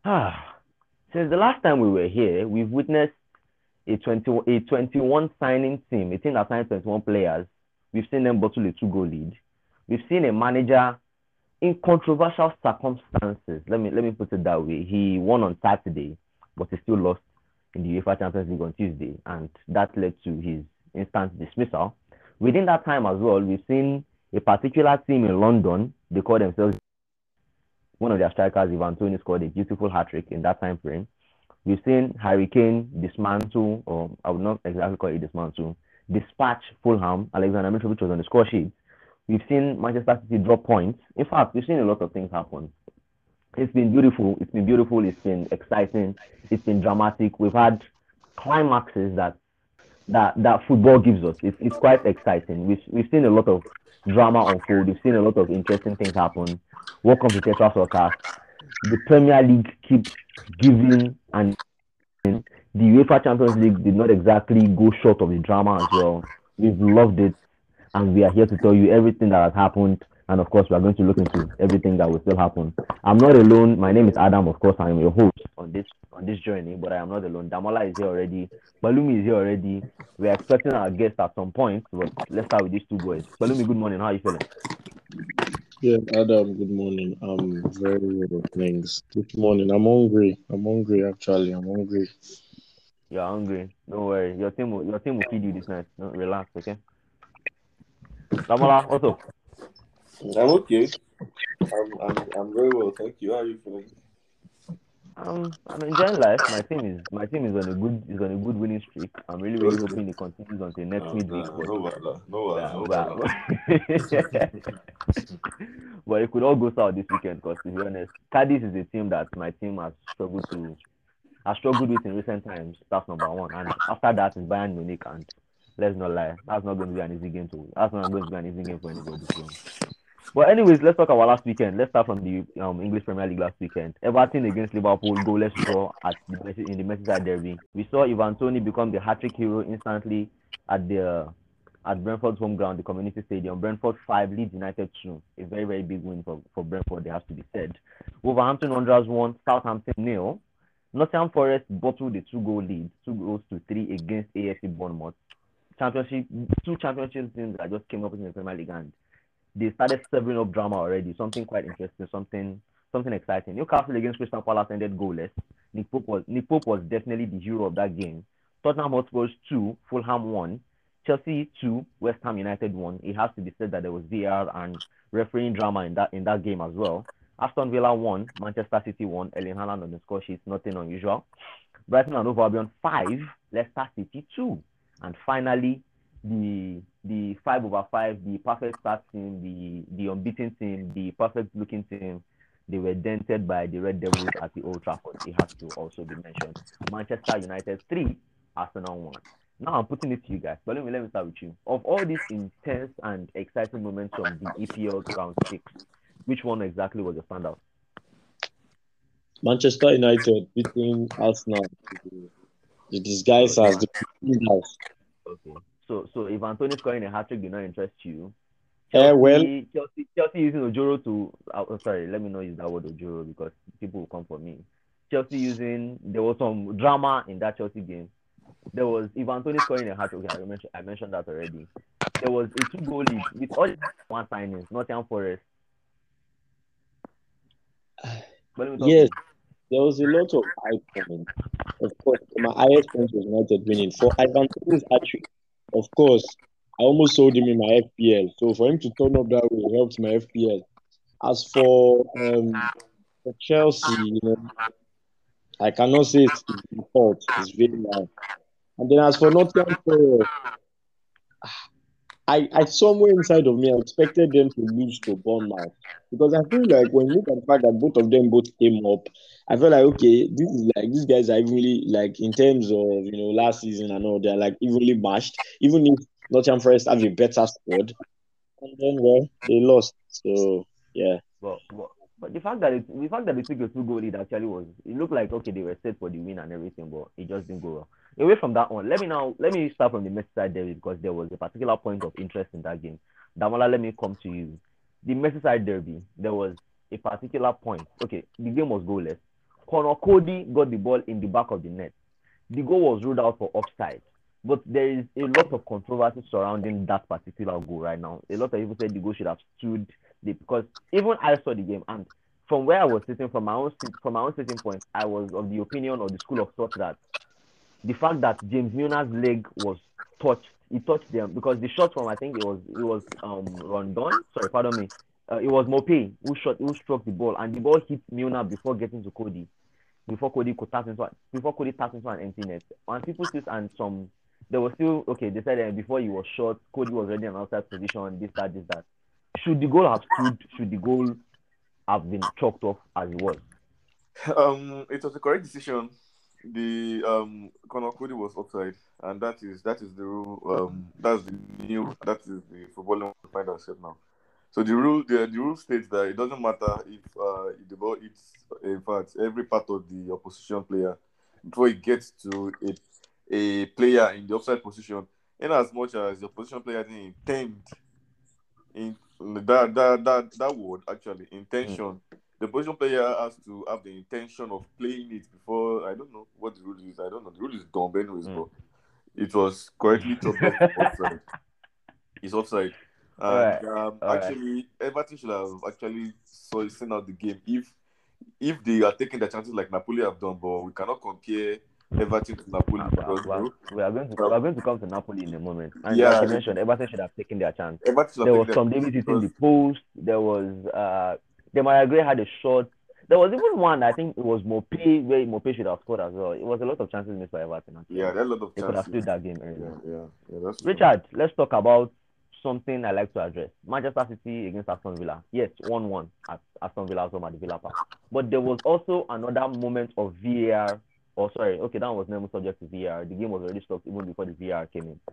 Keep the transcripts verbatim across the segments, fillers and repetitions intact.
Ah, since the last time we were here, we've witnessed a twenty a twenty-one signing team, a team that signed twenty-one players. We've seen them bottle a two goal lead. We've seen a manager in controversial circumstances. Let me let me put it that way. He won on Saturday, but he still lost in the UEFA Champions League on Tuesday, and that led to his instant dismissal. Within that time as well, we've seen a particular team in London. They call themselves, one of their strikers, Ivan Toney, scored a beautiful hat trick in that time frame. We've seen Harry Kane dismantle, or I would not exactly call it dismantle, dispatch Fulham. Alexander Mitrovic was on the score sheet. We've seen Manchester City drop points. In fact, we've seen a lot of things happen. It's been beautiful. It's been beautiful. It's been exciting. It's been dramatic. We've had climaxes that that that football gives us. It's it's quite exciting. We've we've seen a lot of drama unfold. We've seen a lot of interesting things happen. Welcome to Tetra Soccer. The Premier League keeps giving, and the UEFA Champions League did not exactly go short of the drama as well. We've loved it, and we are here to tell you everything that has happened. And of course, we are going to look into everything that will still happen. I'm not alone. My name is Adam. Of course, I am your host on this on this journey, but I am not alone. Damola is here already. Balumi is here already. We are expecting our guest at some point, but let's start with these two boys. Balumi, good morning. How are you feeling? Yeah, Adam, good morning. I'm very well, thanks. This morning, I'm hungry. I'm hungry, actually. I'm hungry. You're hungry. Don't worry. Your team will your team will feed you this night. No, relax, okay? Damola, what's up? I'm okay. I'm, I'm I'm very well, thank you. How are you feeling? Um, I'm enjoying life. My team is my team is on a good is on a good winning streak. I'm really really Okay. hoping it continues until next No, midweek. no, But no wala, no wala, yeah, no but, wala. but it could all go south this weekend. Because to be honest, Cadiz is a team that my team has struggled to has struggled with in recent times. That's number one. And after that is Bayern Munich. And let's not lie, that's not going to be an easy game to. That's not going to be an easy game for anybody. So but anyways, let's talk about last weekend. Let's start from the um, English Premier League last weekend. Everton against Liverpool, goalless draw at the in the Merseyside derby. We saw Ivan Toney become the hat-trick hero instantly at the at Brentford's home ground, the Community Stadium. Brentford five, Leeds United two. A very very big win for, for Brentford. They have to be said. Wolverhampton Wanderers one, Southampton nil. Nottingham Forest bottled the two-goal lead, two goals to three against A F C Bournemouth. Championship, two championship teams that just came up in the Premier League, and they started serving up drama already. Something quite interesting, something something exciting. Newcastle against Crystal Palace ended goalless. Nick Pope was Nick Pope was definitely the hero of that game. Tottenham Hotspurs two, Fulham one, Chelsea two, West Ham United one. It has to be said that there was V R and refereeing drama in that in that game as well. Aston Villa one, Manchester City one, Erling Haaland on the score sheet, nothing unusual. Brighton and Hove Albion five, Leicester City two. And finally, the the five over five, the perfect start team, the the unbeaten team, the perfect looking team, they were dented by the Red Devils at the Old Trafford. It has to also be mentioned. Manchester United three, Arsenal one. Now I'm putting it to you guys, but let me let me start with you. Of all these intense and exciting moments from the E P L round six, which one exactly was your standout? Manchester United beating Arsenal. The So disguise if as I the disguise. okay, so so if Anthony scoring a hat trick did not interest you, Eh, well, Chelsea, Chelsea, Chelsea using Ojoro to. Uh, oh, sorry, let me not use that word Ojoro because people will come for me. Chelsea using there was some drama in that Chelsea game. There was Ivan Toney scoring a hat trick. Okay, I mentioned I mentioned that already. There was a two goal lead with all the one signings, Nottingham Forest. But let me talk to yes, you. there was a lot of high points. Of course, my highest point was United winning. For Ivan Toney's hattrick, of course, I almost sold him in my F P L. So for him to turn up that way helped my F P L. As for um for Chelsea, you know, I cannot say it's his fault. It's very high. And then as for Nottingham Forest, I, I somewhere inside of me I expected them to lose to Bournemouth because I feel like when you look at the fact that both of them both came up, I feel like okay, this is like these guys are evenly like in terms of you know last season and all they're like evenly matched. Even if Nottingham Forest have a better squad, and then well they lost. So yeah. But, but but the fact that it, the fact that they took a two goal lead actually was it looked like okay they were set for the win and everything, but it just didn't go well. Away from that one, let me now let me start from the Merseyside derby because there was a particular point of interest in that game. Damola, let me come to you. The Merseyside derby, there was a particular point. Okay, the game was goalless. Conor Cody got the ball in the back of the net. The goal was ruled out for offside. But there is a lot of controversy surrounding that particular goal right now. A lot of people said the goal should have stood the, because even I saw the game, and from where I was sitting, from my own from my own sitting point, I was of the opinion or the school of thought that the fact that James Milner's leg was touched, he touched them because the shot from I think it was it was um Rondon, sorry, pardon me, uh, it was Mopé who shot who struck the ball, and the ball hit Milner before getting to Cody, before Cody could tap into before Cody tapped into an empty net. And people still and some there was still okay. They said uh, before he was shot, Cody was already in an outside position. This that this that. Should the goal have stood? Should the goal have been chalked off as it was? Um, it was a correct decision. The um Conor Cody was offside, and that is that is the rule. Um, that's the new that is the footballing we find ourselves now. So the rule the, the rule states that it doesn't matter if uh if the ball hits in fact every part of the opposition player before it gets to a a player in the offside position, in as much as the opposition player didn't intend in that that that that word actually intention. Mm. The position player has to have the intention of playing it before. I don't know what the rule is. I don't know. The rule is dumb, anyways, mm. but it was correctly chopped off offside. It's offside. And right. um, actually, right. Everton should have actually so sent out the game if if they are taking the chances like Napoli have done, but we cannot compare Everton to Napoli. Uh, because well, we are going to we are going to come to Napoli in a moment. And yeah, like you mentioned, Everton should have taken their chance. There was Tom Davies hitting the post. There was uh, Demarai Gray had a shot. There was even one, I think it was Mopé, where Mopé should have scored as well. It was a lot of chances missed by Everton. Actually. Yeah, there are a lot of chances. They could have stood that game earlier. Yeah, yeah, yeah, that's Richard, true. Let's talk about something I like to address. Manchester City against Aston Villa. Yes, one one at Aston Villa home at the Villa Park. But there was also another moment of V A R. Oh, sorry. Okay, that was never subject to V A R. The game was already stopped even before the V A R came in.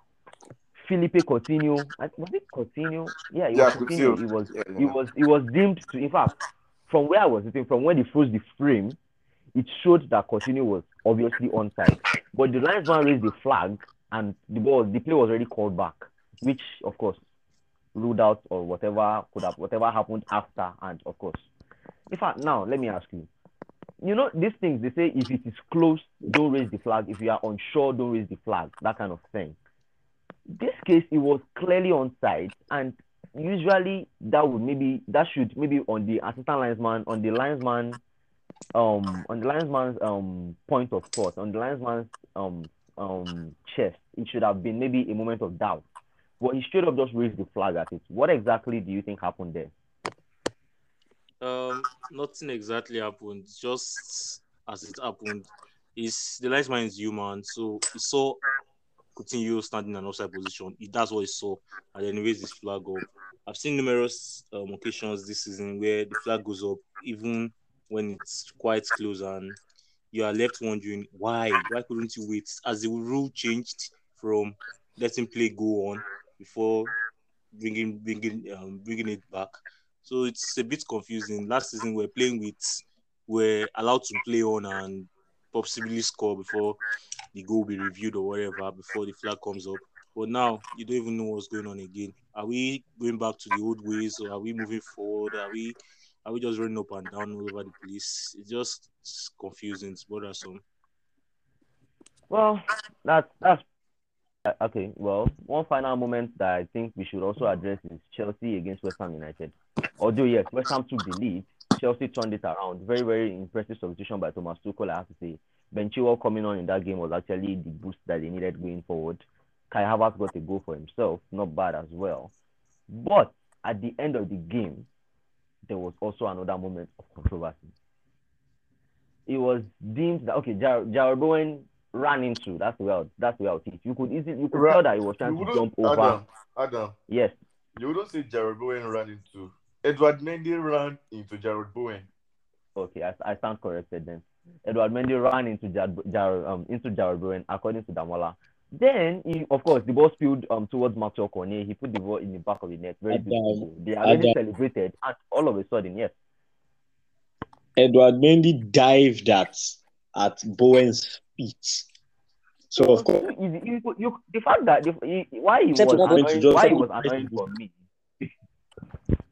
Felipe Coutinho. Was it Coutinho? Yeah, it yeah, was Coutinho. It was, yeah, yeah. it was, it was deemed to, in fact, from where I was sitting, from when they froze the frame, it showed that Coutinho was obviously onside. But the linesman raised the flag and the ball, the play was already called back, which, of course, ruled out or whatever could have, whatever happened after. And, of course, in fact, now, let me ask you. You know, these things, they say if it is close, don't raise the flag. If you are unsure, don't raise the flag. That kind of thing. This case, it was clearly onside, and usually that would maybe, that should maybe on the assistant linesman, on the linesman, um, on the linesman's um point of thought, on the linesman's um um chest, it should have been maybe a moment of doubt. But he straight up just raised the flag at it. What exactly do you think happened there? Um, nothing exactly happened. Just as it happened, is the linesman is human, so he saw Coutinho standing in an offside position. He, that's what he saw, and then he raised his flag up. I've seen numerous um, occasions this season where the flag goes up, even when it's quite close, and you are left wondering why. Why couldn't you wait? As the rule changed from letting play go on before bringing bringing um, bringing it back. So it's a bit confusing. Last season, we're playing with, we're allowed to play on and possibly score before the goal be reviewed or whatever, before the flag comes up. But now, you don't even know what's going on again. Are we going back to the old ways, or are we moving forward? Are we are we just running up and down all over the place? It's just it's confusing. It's bothersome. Well, that's, that's okay. Well, one final moment that I think we should also address is Chelsea against West Ham United. Although, yes, West Ham took the lead, Chelsea turned it around. Very, very impressive substitution by Thomas Tuchel, I have to say. Ben Chilwell coming on in that game was actually the boost that they needed going forward. Kai Havertz got a goal for himself, not bad as well. But at the end of the game, there was also another moment of controversy. It was deemed that, okay, Jar- Jarrod Bowen ran into, that's the way I, that's the way I would teach. You could easily, you could Ra- tell that he was trying to jump over. Adam, Adam. Yes. You wouldn't say Jarrod Bowen ran into. Edward Mendy ran into Jarrod Bowen. Okay, I, I stand corrected then. Edward Mendy ran into Jar, Jar, um into Jarrod Bowen, according to Damola. Then, he, of course, the ball spilled um towards Maxwell Cornet. He put the ball in the back of the net. Very beautiful. They already celebrated, and all of a sudden, yes. Edward Mendy dived at at Bowen's feet. So of course, you, you, you, the fact that the, why he was annoying, why he was annoying for me.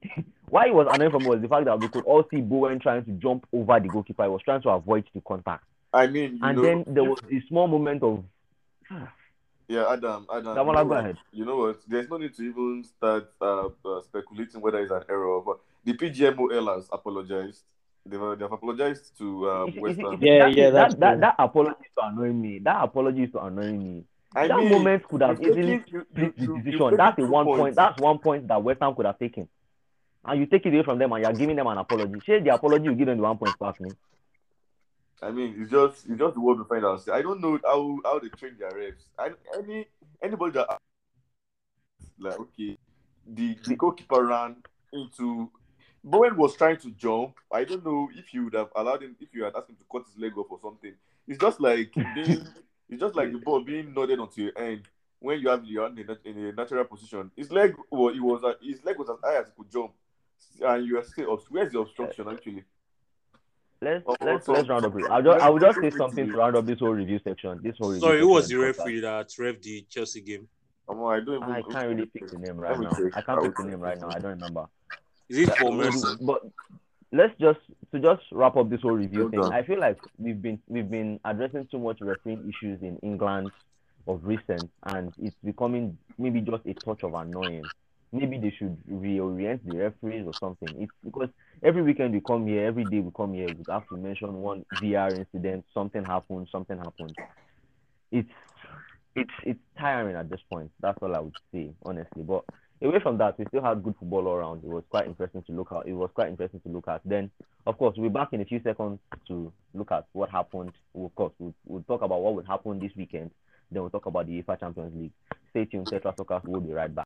why it was annoying for me was the fact that we could all see Bowen trying to jump over the goalkeeper. He was trying to avoid the contact. I mean, you And know, then there if- was a small moment of yeah, Adam, Adam, you Damola, know go what? ahead. You know what? There's no need to even start uh, uh, speculating whether it's an error. But the P G M O L has apologized. They've, uh, they've apologized to uh, You see- you West see- Ham. you see, Yeah, that, yeah, thing- that's that, that, true. that apology is to annoying me. That apology is to annoying me. I that mean, moment could have you've easily taken- you- split you- the you- decision. you've That's taken a two one points. point. That's one point that West Ham could have taken. And you take it away from them and you're giving them an apology. Share the apology, you give them the one point back, me. I mean, it's just it's just the world to find out. I don't know how how they train their refs. I, any anybody that like okay, the the goalkeeper ran into Bowen was trying to jump. I don't know if you would have allowed him if you had asked him to cut his leg off or something. It's just like being it's just like the ball being nodded onto your end when you have your hand in a, in a natural position. His leg well, it was uh, his leg was as high as he could jump, and you are still obst- where's the obstruction actually? Let's Or- or let's some- let's round up. I'll just I will just say Let's- something to round up this whole review section. This whole review Sorry, who was the section referee that ref the Chelsea game? Um, I don't even. I can't really pick the name right Let me now. check. I can't I pick the will name check. right now. I don't remember. Is it That- for Merson? But let's just to just wrap up this whole review Hold thing. on. I feel like we've been we've been addressing too much refereeing issues in England of recent, and it's becoming maybe just a touch of annoying. Maybe they should reorient the referees or something. It's because every weekend we come here, every day we come here, we have to mention one V R incident, something happened, something happened. It's it's it's tiring at this point. That's all I would say, honestly. But away from that, we still had good football all around. It was quite interesting to look at. It was quite interesting to look at. Then, of course, we'll be back in a few seconds to look at what happened. Of course, we'll, we'll talk about what would happen this weekend. Then we'll talk about the UEFA Champions League. Stay tuned. Tetra Soccer will be right back.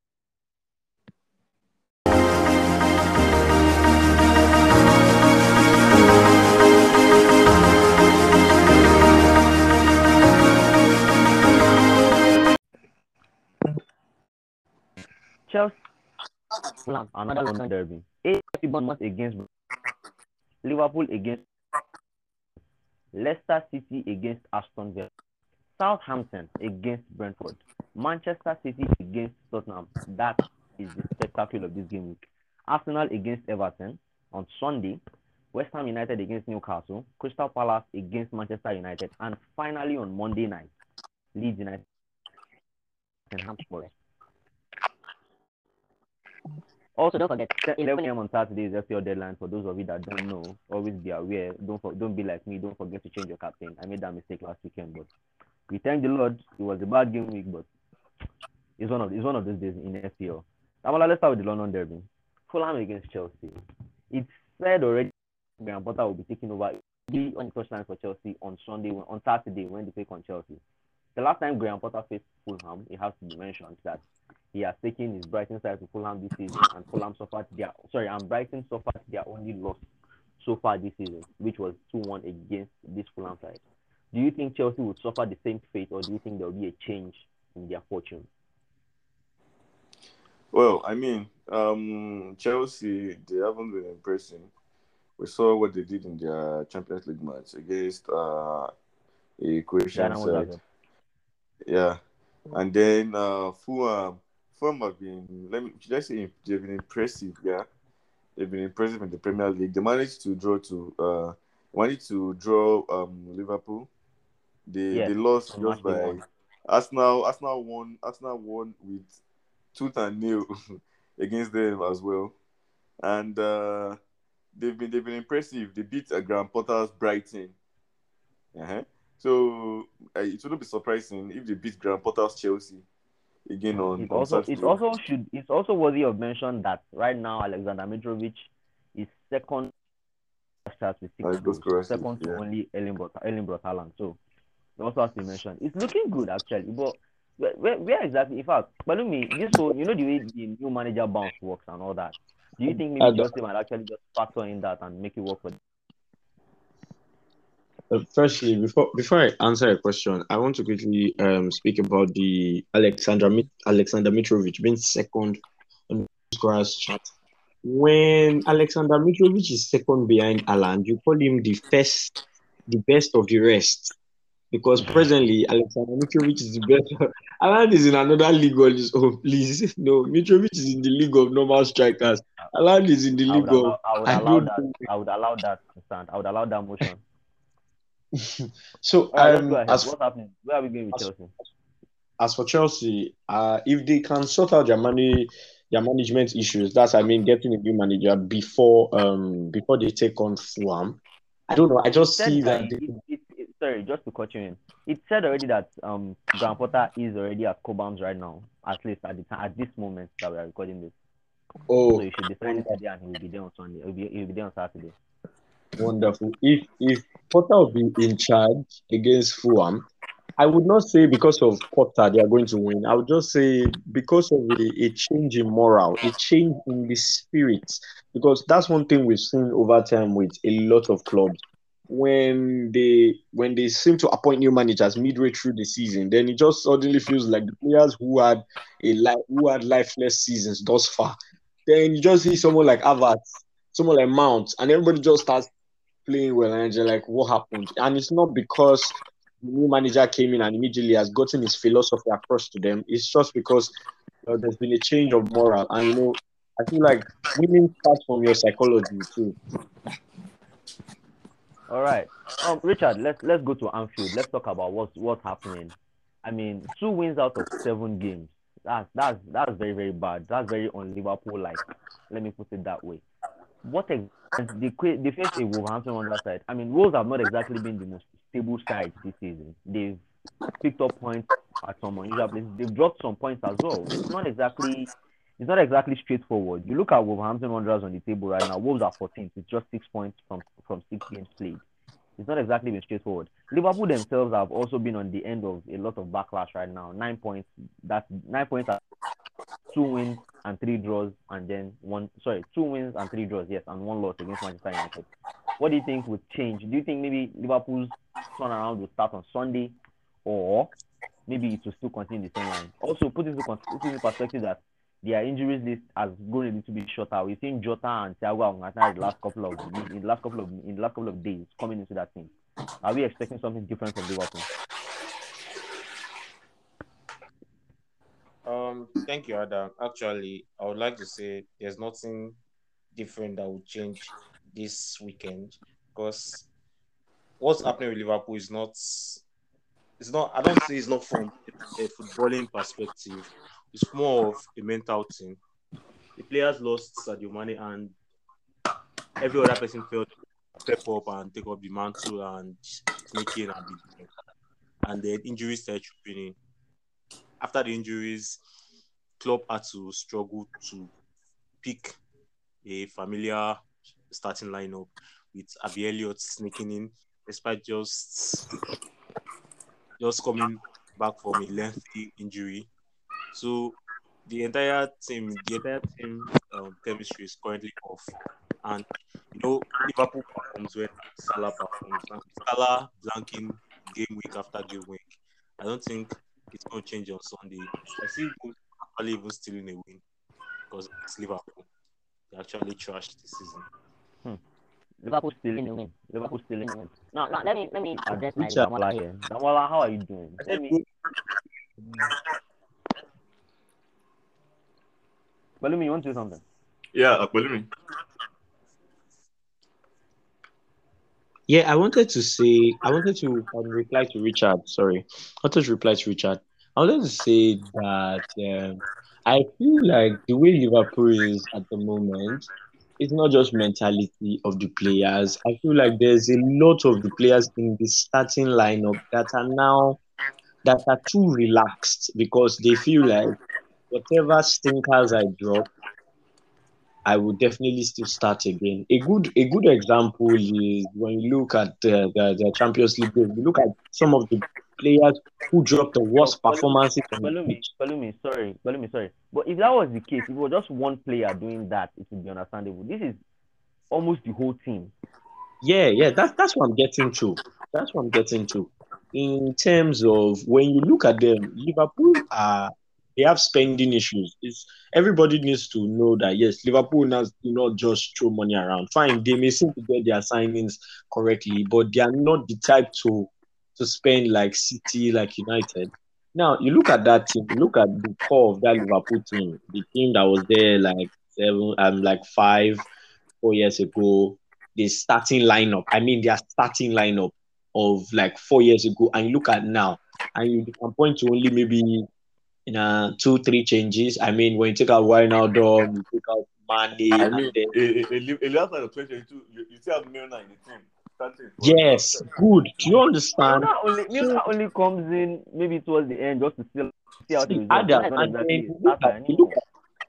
Chelsea, another London derby. A F C Bournemouth against Liverpool against Leicester City against Aston Villa, Southampton against Brentford, Manchester City against Tottenham. That is the spectacle of this game week. Arsenal against Everton on Sunday, West Ham United against Newcastle, Crystal Palace against Manchester United, and finally on Monday night, Leeds United and Hampshire. Also, don't forget, eleven a m on Saturday is just your deadline. For those of you that don't know, always be aware. Don't for, don't be like me. Don't forget to change your captain. I made that mistake last weekend, but we thank the Lord. It was a bad game week, but it's one of it's one of those days in F P L. Now, let's start with the London derby. Fulham against Chelsea. It's said already Graham Potter will be taking over the on the touchline for Chelsea on Sunday, on Saturday when they take on Chelsea. The last time Graham Potter faced Fulham, it has to be mentioned that he has taken his Brighton side to Fulham this season, and Fulham suffered their sorry, and Brighton suffered their only loss so far this season, which was two one against this Fulham side. Do you think Chelsea would suffer the same fate, or do you think there will be a change in their fortune? Well, I mean, um, Chelsea, they haven't been impressing. We saw what they did in their Champions League match against uh, a Croatian Dynamo side. Zagreb. Yeah, and then uh, Fulham, Fulham have been, let me should I say, they've been impressive. Yeah, they've been impressive in the Premier League. They managed to draw to, uh, managed to draw um Liverpool. They Yes, they lost on just match day by one. Arsenal. Arsenal won. Arsenal won with tooth and nail against them as well, and uh, they've been they've been impressive. They beat uh, Graham Potter's Brighton. Uh-huh. So uh, it wouldn't be surprising if they beat Graham Potter's Chelsea again on, It's on also Saturday. it's also should it's also worthy of mention that right now Alexander Mitrovic is second starts with six Uh, goals, correct, second to yeah. only Erling Brot Erling Brot Haaland. So it also has to be mentioned. It's looking good actually, but where, where, where exactly? In fact, but me, this whole you know the way the new manager bounce works and all that. Do you think maybe Adam. Chelsea might actually just factor in that and make it work for them? Uh, firstly, before before I answer a question, I want to quickly um speak about the Alexander Mit- Alexander Mitrovic being second on the scorers chart. When Alexander Mitrovic is second behind Haaland, you call him the first, the best of the rest. because presently Alexander Mitrovic is the best. Alan is in another league on his own. Please, no, Mitrovic is in the league of normal strikers. Alan is in the I would league of allow I would I allow don't that know. I would allow that to stand. I would allow that motion. So All right, let's go um, ahead. as What's happening? Where are we going with as Chelsea? as for Chelsea, uh, if they can sort out their money, their management issues, that's I mean getting a new manager before um before they take on Fulham. I don't know. I It just said see that that they, it, it, it sorry, just to cut you in. It said already that um Graham Potter is already at Cobhams right now, at least at the time at this moment that we are recording this. So oh, you should be signing today and he will be there on Sunday. He'll be he'll be there on Saturday. wonderful. If if Potter will be in charge against Fulham, I would not say because of Potter they are going to win. I would just say because of a, a change in morale, a change in the spirit. Because that's one thing we've seen over time with a lot of clubs. When they when they seem to appoint new managers midway through the season, then it just suddenly feels like the players who had a li- who had lifeless seasons thus far. Then you just see someone like Havertz, someone like Mount, and everybody just starts playing well, and you're like, what happened? And it's not because the new manager came in and immediately has gotten his philosophy across to them. It's just because uh, there's been a change of moral, and you know, I feel like winning starts from your psychology too. All right. Um, Richard, let's let's go to Anfield. Let's talk about what's what's happening. I mean, two wins out of seven games. That's that's that's very very bad. That's very un Liverpool like. Let me put it that way. What ex- they que- they faced a Wolverhampton Wanderers side. I mean, Wolves have not exactly been the most stable side this season. They've picked up points at some unusual places. They've dropped some points as well. It's not exactly it's not exactly straightforward. You look at Wolverhampton Wanderers on the table right now. Wolves are fourteenth with just six points from from six games played. It's not exactly been straightforward. Liverpool themselves have also been on the end of a lot of backlash right now. Nine points. That's nine points. Are two wins and three draws, and then one. Sorry, two wins and three draws. Yes, and one loss against Manchester United. What do you think would change? Do you think maybe Liverpool's turnaround will start on Sunday, or maybe it will still continue the same line? Also, put into, put into perspective that their injuries list has grown a little bit shorter. We've seen Jota and Thiago Alcantara in the last couple of in the last couple of in the last couple of days coming into that team. Are we expecting something different from Liverpool? Um, thank you, Adam. Actually, I would like to say there's nothing different that will change this weekend because what's happening with Liverpool is not it's not I don't say it's not from a footballing perspective. It's more of a mental thing. The players lost Sadio Mane and every other person felt step up and take up the mantle and sneak in and beat them. And then injuries started tripping in. After the injuries, Klopp had to struggle to pick a familiar starting lineup with Abi Elliott sneaking in, despite just just coming back from a lengthy injury. So the entire team, the entire team um, chemistry is currently off, and you know Liverpool performs when Salah performs. And Salah blanking game week after game week. I don't think it's going to change on Sunday. I see Wolves actually even stealing a win because it's Liverpool. They actually trashed this season. Hmm. Liverpool still in the win. Liverpool still in the win. Now, now let me let me address my Richard, Damola here. Damola, how are you doing? I Let said, me. Balumi, you want to do something? Yeah, Akpelumi. yeah, I wanted to say, I wanted to um, reply to Richard. Sorry, I wanted to reply to Richard. I wanted to say that um, I feel like the way Liverpool is at the moment, it's not just mentality of the players. I feel like there's a lot of the players in the starting lineup that are now that are too relaxed because they feel like whatever stinkers I drop, I would definitely still start again. A good a good example is when you look at the, the, the Champions League game, you look at some of the players who dropped the No, worst Balumi, performances on the Balumi, pitch. Balumi, sorry, Balumi, sorry. But if that was the case, if it was just one player doing that, it would be understandable. This is almost the whole team. Yeah, yeah, that's that's what I'm getting to. That's what I'm getting to. In terms of when you look at them, Liverpool are they have spending issues. It's everybody needs to know that yes, Liverpool now do not just throw money around. Fine, they may seem to get their signings correctly, but they are not the type to to spend like City, like United. Now you look at that team, look at the core of that Liverpool team, the team that was there like seven, um, like five, four years ago. The starting lineup, I mean, their starting lineup of like four years ago, and you look at now, and you can point to only maybe in uh, two, three changes. I mean, when you take out Wijnaldum, you take out Mane, I and mean, then a, a, a, li- a last night of twenty twenty-two, you, you still have Milner in the team. Starting for you know, yes, good. Do you understand? Milner only Milner So only comes in maybe towards the end just to still see out the see result. Adam, Milner is not and then exactly a you look starter at you look anymore. at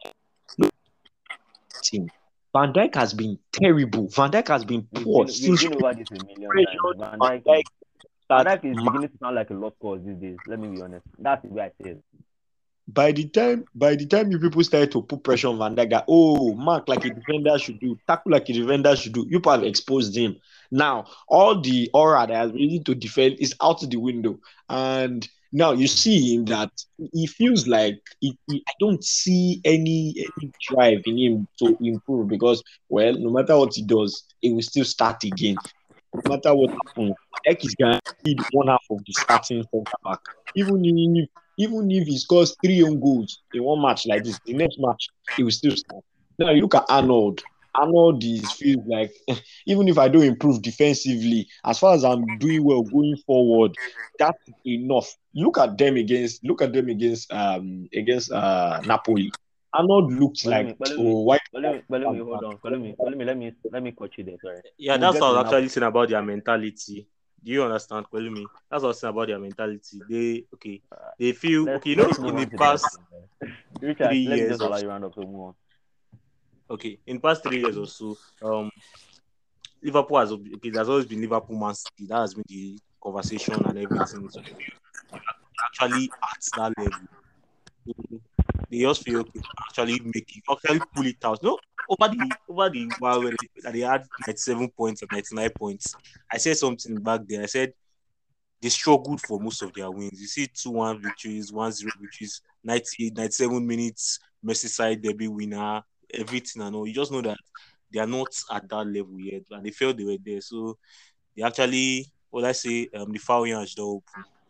the team. Van Dijk has been terrible. Van Dijk has been We've poor been we've since been over this a million times. pressured Van Van Dijk is Dijk Van start Dijk is ma- beginning to sound like a lost cause these days. Let me be honest. That's the way I say it. by the time by the time you people started to put pressure on Van Dijk, that, oh, mark like a defender should do, tackle like a defender should do. You people have exposed him. Now all the aura that has reason to defend is out the window, and now you see him that he feels like he, he- I don't see any any drive in him to improve because well, no matter what he does, he will still start again. No matter what happens, Ek is guaranteed one half of the starting center back. Even if even if he scores three own goals in one match like this, the next match he will still start. Now you look at Arnold. Arnold is feels like even if I don't improve defensively, as far as I'm doing well going forward, that's enough. Look at them against look at them against um against uh Napoli. Arnold looks But let like me but let me oh why but let me but let me hold on. But let me but let me let me let me cut you there, sorry. Yeah, We'll that's get what to I the was Napoli. actually saying about their mentality. Do you understand, Kwelumi? That's what I was saying about their mentality. They okay, they feel Let's okay. You know, let's move in the on to the next past thing. Richard, three let me years just or allow so, you round up to move on. okay, in the past three years or so, um, Liverpool has okay. There's always been Liverpool Man City. That has been the conversation and everything. So actually at that level. So they just feel okay, actually make it, actually pull it out. No, over the over the while when they, they had ninety-seven points or ninety-nine points. I said something back then. I said they struggled for most of their wins. You see two one victories, one zero victories, ninety-eight, ninety-seven minutes, Merseyside derby winner, everything and all. You just know that they are not at that level yet, and they felt they were there. So they actually, what I say, um, the foul yards door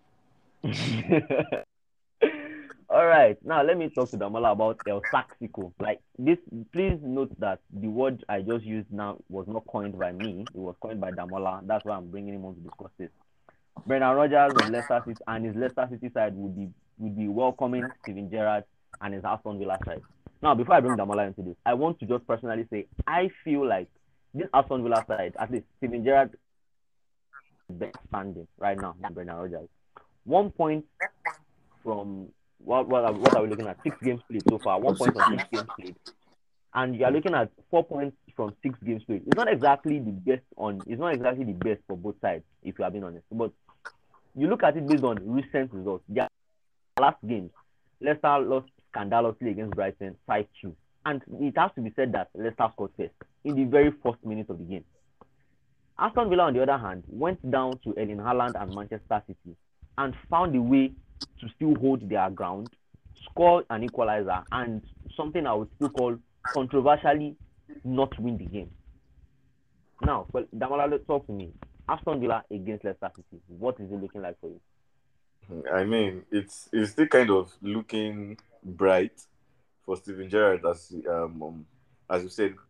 open. All right, now let me talk to Damola about El Saxico. Like this, please note that the word I just used now was not coined by me; it was coined by Damola. That's why I'm bringing him on to discuss this. Brendan Rodgers of Leicester City and his Leicester City side would be would be welcoming Steven Gerrard and his Aston Villa side. Now, before I bring Damola into this, I want to just personally say I feel like this Aston Villa side, at least Steven Gerrard, is best standing right now than Brendan Rodgers. One point from what what are, what are we looking at? Six games played so far. One From point six from games. six games played, and you are looking at four points from six games played. It's not exactly the best on. It's not exactly the best for both sides, if you are being honest. But you look at it based on recent results. Their last games, Leicester lost scandalously against Brighton five two. And it has to be said that Leicester scored first in the very first minute of the game. Aston Villa, on the other hand, went down to Erling Haaland and Manchester City and found a way to still hold their ground, score an equalizer, and something I would still call controversially not win the game. Now, well, Damola, let's talk to me. Aston Villa against Leicester City. What is it looking like for you? I mean, it's it's still kind of looking bright for Steven Gerrard, as um, um as you said.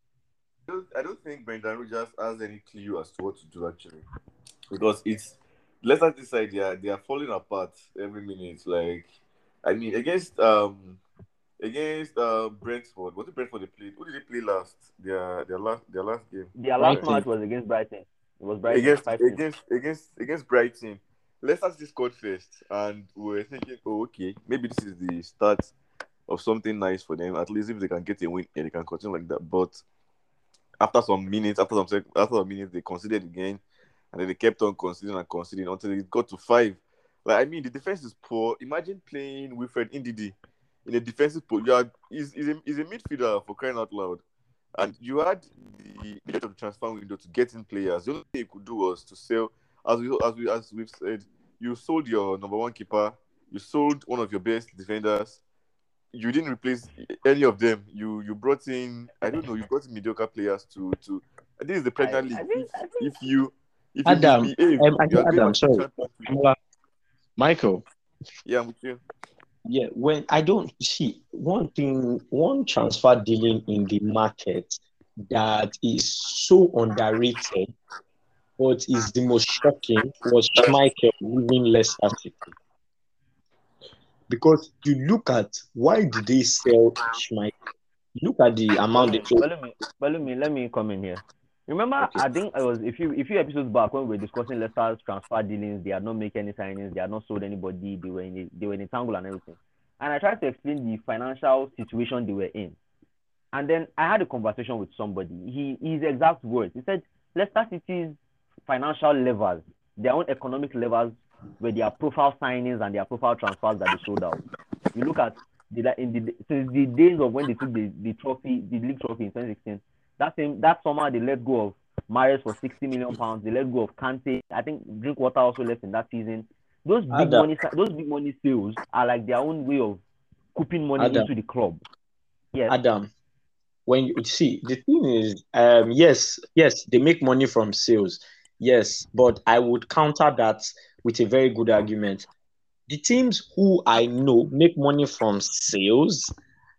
I don't, I don't think Brendan Rodgers has any clue as to what to do actually, because it's Leicester decide they are they are falling apart every minute. Like, I mean, against um against uh Brentford, what did Brentford they played? Who did they play last? Their their last their last game. Their last Like, match Brighton. was against Brighton. It was Brighton, against five two. against against against Brighton. Leicester City scored first, and we were thinking, oh, okay, maybe this is the start of something nice for them. At least if they can get a win, yeah, they can continue like that. But after some minutes, after some sec- after some minutes, they conceded again, and then they kept on conceding and conceding until it got to five. Like, I mean, the defense is poor. Imagine playing Wilfred Ndidi in a defensive pool. You are is is a, is a midfielder, for crying out loud, and you had the budget of the transfer window to get in players. The only thing you could do was to sell, as we as we as we've said, you sold your number one keeper, you sold one of your best defenders. You didn't replace any of them. You you brought in, I don't know, you brought in mediocre players to to. This is the Premier I, League. I If think I think if you If you Adam, misbehave, um, I you said are going Adam, back to sorry. Champions League. Amola, Michael. Yeah, I'm with you. Yeah, when I don't see one thing, one transfer dealing in the market that is so underrated, but is the most shocking was Schmeichel leaving Leicester City. Because you look at why did they sell Schmeichel? Look at the amount they Balumi, told. Balumi, Balumi, let me come in here. Remember, Okay. I think it was a few a few episodes back when we were discussing Leicester's transfer dealings. They had not made any signings. They had not sold anybody. They were in a, they were in a tangle and everything. And I tried to explain the financial situation they were in. And then I had a conversation with somebody. He his exact words. He said Leicester City's financial levers, their own economic levers, were their profile signings and their profile transfers that they sold out. You look at the in the since the days of when they took the, the trophy, the league trophy in twenty sixteen. That same that summer they let go of Mahrez for sixty million pounds. They let go of Kante. I think Drinkwater also left in that season. Those big Adam, money those big money sales are like their own way of cooping money Adam, into the club. Yes. Adam. When you see the thing is, um, yes, yes, they make money from sales, yes, but I would counter that with a very good argument. The teams who I know make money from sales,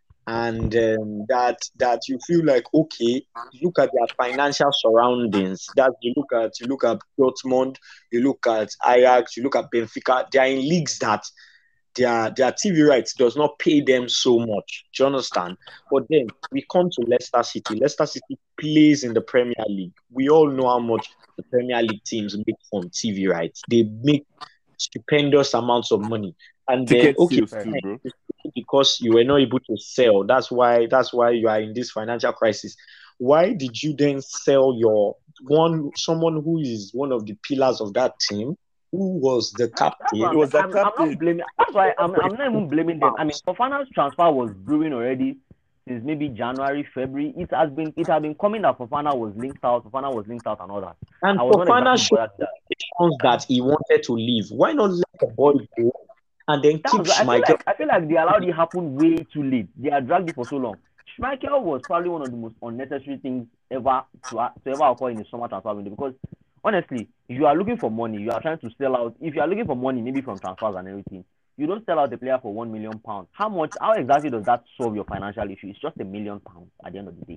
and um, that that you feel like okay, look at their financial surroundings. That you look at, you look at Dortmund, you look at Ajax, you look at Benfica. They are in leagues that their their T V rights does not pay them so much. Do you understand? But then we come to Leicester City. Leicester City plays in the Premier League. We all know how much the Premier League teams make from T V rights. They make stupendous amounts of money. And then Ticket okay, sales too, bro. because you were not able to sell, that's why that's why you are in this financial crisis. Why did you then sell your one someone who is one of the pillars of that team, who was the That's what It captain? I'm, was that I'm, I'm not captain. blaming. That's why I'm, I'm not even blaming them. I mean, Fofana's transfer was brewing already since maybe January, February. It has been it has been coming that Fofana was linked out. Fofana was linked out and all that. And I was not Fofana exactly showed bothered with that. indications that he wanted to leave. Why not let the boy go and then That keep was I feel Schmeichel? like I feel like they allowed it happen way too late. They had dragged it for so long. Schmeichel was probably one of the most unnecessary things ever to, to ever occur in the summer transfer window because honestly, you are looking for money. You are trying to sell out. If you are looking for money, maybe from transfers and everything, you don't sell out a player for one million pounds. How much? How exactly does that solve your financial issue? It's just a million pounds at the end of the day.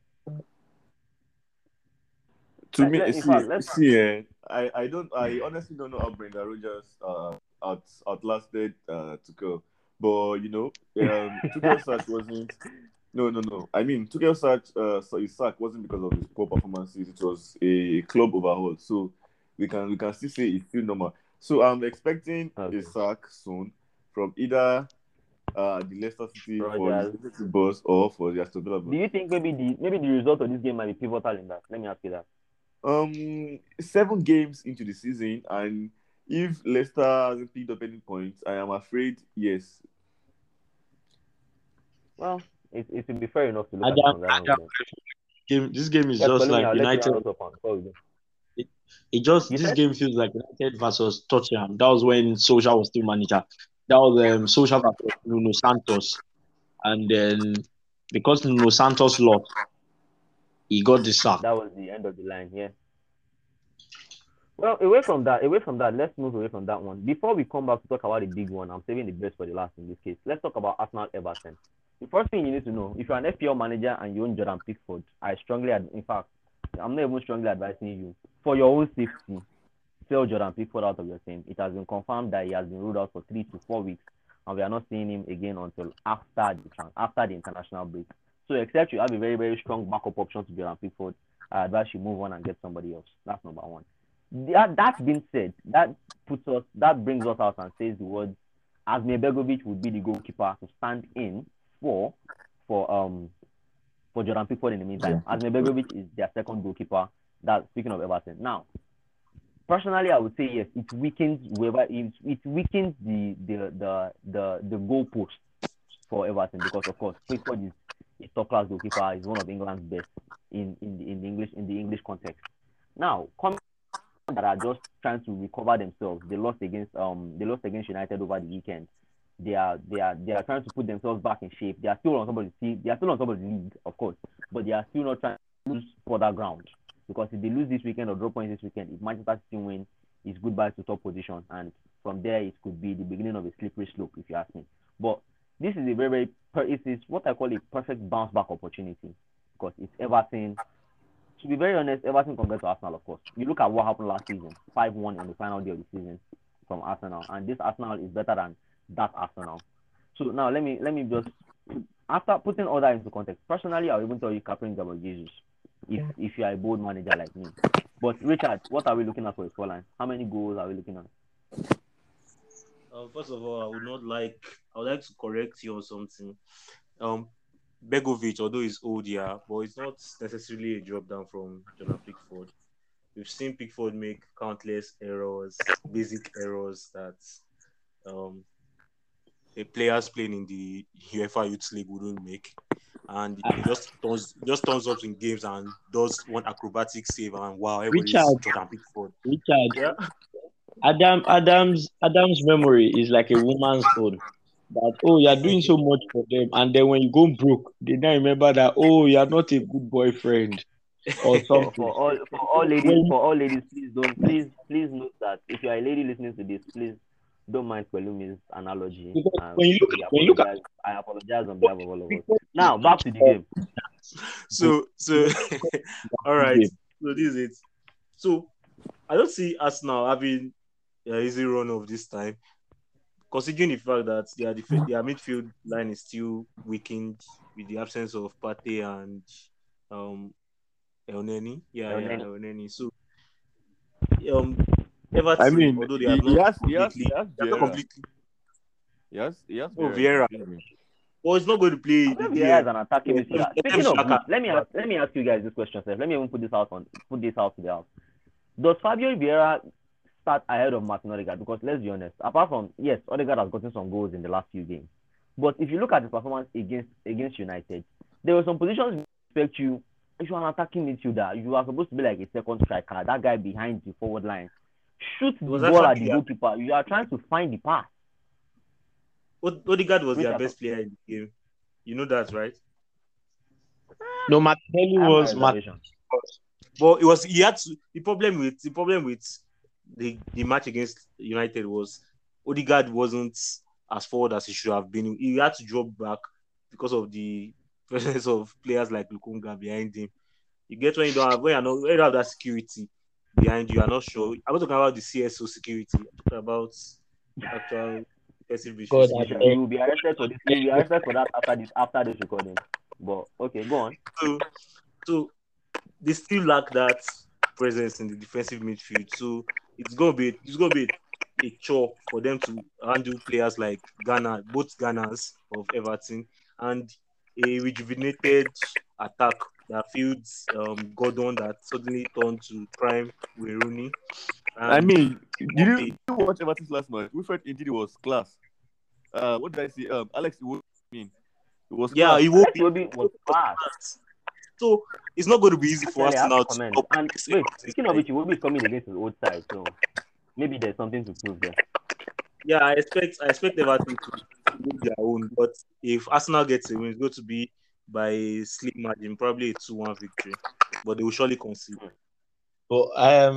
To Let, me, let, in see, fact, let's see, eh, I, I don't, I honestly don't know how Brendan Rodgers uh out, outlasted uh Tuchel, but you know, um, Tuchel's sack wasn't. No, no, no. I mean, Tuchel's sack, uh, so his sack wasn't because of his poor performances. It was a club overhaul. So we can we can still say it's still normal. So I'm expecting okay. a sack soon from either uh the Leicester City for his Rodgers. Leicester City boss or for the Aston Villa Do boss. you think maybe the maybe the result of this game might be pivotal in that? Let me ask you that. Um, seven games into the season, and if Leicester hasn't picked up any points, I am afraid yes. Well, it it would be fair enough to look at it Adam, from that Adam, angle. game, this game is Yes, just Palumi, like I'll let you United. round us up on before we go. It, it just You this said? game feels like United versus Tottenham. That was when Solskjaer was still manager. That was um, Solskjaer versus Nuno Santos, and then because Nuno Santos lost, he got the sack. That was the end of the line, yeah. Well, away from that, away from that, let's move away from that one. Before we come back to talk about the big one, I'm saving the best for the last in this case. Let's talk about Arsenal Everton. The first thing you need to know, if you're an F P L manager and you own Jordan Pickford, I strongly, in fact, I'm not even strongly advising you, for your own safety, sell Jordan Pickford out of your team. It has been confirmed that he has been ruled out for three to four weeks, and we are not seeing him again until after the after the international break. So, except you have a very, very strong backup option to Jordan Pickford, I advise you move on and get somebody else. That's number one. That, that being said, that puts us, that brings us out and says the words, Asmir Begovic would be the goalkeeper to stand in for for um for Jordan Pickford in the meantime. Yeah. Asmir Begovic is their second goalkeeper. That speaking of Everton. Now, personally, I would say yes, it weakens whoever it, it weakens the the the the the goalpost for Everton because of course Pickford is a top class goalkeeper. He's one of England's best in in the, in the English in the English context. Now, coming that are just trying to recover themselves. They lost against um they lost against United over the weekend. They are they are they are trying to put themselves back in shape. They are still on top of the team. They are still on top of the league, of course, but they are still not trying to lose further ground. Because if they lose this weekend or drop points this weekend, if Manchester City win, it's goodbye to top position, and from there it could be the beginning of a slippery slope, if you ask me. But this is a very, very it is what I call a perfect bounce back opportunity, because it's Everton. To be very honest, Everton compared to Arsenal, of course. You look at what happened last season, five one on the final day of the season from Arsenal, and this Arsenal is better than that Arsenal. So now let me let me just, after putting all that into context, personally, I'll even tell you captain Gabriel Jesus, if if you are a bold manager like me. But Richard, what are we looking at for a scoreline? How many goals are we looking at? Uh, first of all, I would not like I would like to correct you on something. Um, Begovic, although he's old, yeah, but it's not necessarily a drop down from Jordan Pickford. We've seen Pickford make countless errors, basic errors that um, a players playing in the UEFA Youth League wouldn't make, and he just turns just turns up in games and does one acrobatic save, and wow, everybody's Richard, Jordan Pickford. Richard, Yeah. Adam, Adam's, Adam's memory is like a woman's own. That, oh, you're doing so much for them, and then when you go broke, they now remember that, oh, you're not a good boyfriend or For, something. for all for all ladies When- for all ladies, please don't please please note that if you are a lady listening to this, please don't mind Pelumi's analogy. Because Um, when you look we at when you look at apologize. I apologize on behalf of all of us. Now back to the game. So so all right. So this is it. So I don't see Arsenal having an easy run of this time, considering the fact that their def- their midfield line is still weakened with the absence of Partey and um Elneny. Yeah, yeah, Elneny. Elneny. So um Everton, I mean, although they he, have he not has, he has, completely, he has they have not Vieira. completely. Yes, yes, Oh, Vieira. Well, it's not going to play the Vieira is game. an attacking Yeah, midfielder. let them Speaking of shaka. which, let me ask let me ask you guys this question, sir. Let me even put this out on put this out to the house. Does Fabio Vieira start ahead of Martin Odegaard? Because let's be honest, apart from yes, Odegaard has gotten some goals in the last few games, but if you look at his performance against against United, there were some positions you expect you if you're an attacking midfielder, you are supposed to be like a second striker, that guy behind the forward line. Shoot the was ball at actually the their- goalkeeper. You are trying to find the pass. Od- Odegaard was Which their are- best player in the game. You know that, right? no, Martinelli I have my was Mart- reservations. But it was he had to, the problem with the problem with the, the match against United was Odegaard wasn't as forward as he should have been. He had to drop back because of the presence of players like Lukunga behind him. You get when you don't have when you're not when you don't have that security behind you, you are not sure. I'm not talking about the C S O security. I'm talking about actual defensive God, security. I- You will be arrested for this. You will be arrested for that after this after this recording. But okay, go on. So, so they still lack that presence in the defensive midfield. So it's gonna be it's gonna be a chore for them to handle players like Ghana, both Ghanas of Everton, and a rejuvenated attack that fields um, Gordon that suddenly turned to prime Wayne Rooney. I And mean, did you, Mbappe. did you watch Everton's last match? Wilfred indeed was class. Uh, what did I see? Um, Alex, Iwobi, I mean, it was yeah, class. he will Alex Iwobi was fast. So it's not going to be easy for Actually, I have Arsenal to to comment. stop And this wait, Everton speaking of side. which, Iwobi is coming against his old side, so maybe there's something to prove there. Yeah, I expect I expect Everton to make their own, but if Arsenal gets a win, it's going to be by a slim margin, probably a two one victory. But they will surely concede. But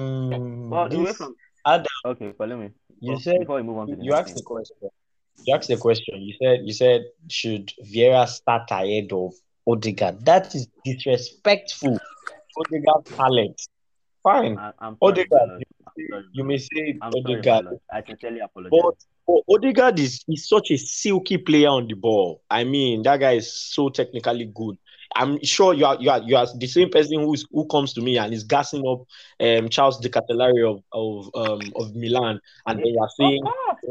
um, Well, away this from Adam, okay, follow me. you said Before we move on to the you next asked the thing. question. You asked the question. You said you said should Vieira start ahead of Odegaard? That is disrespectful. Odegaard's talent. Fine. I, I'm sorry, Odegaard, my lord. I'm sorry, you my may lord. say I'm sorry, my Odegaard, lord. I sincerely apologize. but, but Odegaard is, is such a silky player on the ball. I mean, that guy is so technically good. I'm sure you are you are you are the same person who's who comes to me and is gassing up um Charles De Ketelaere of of um of Milan, and then you are saying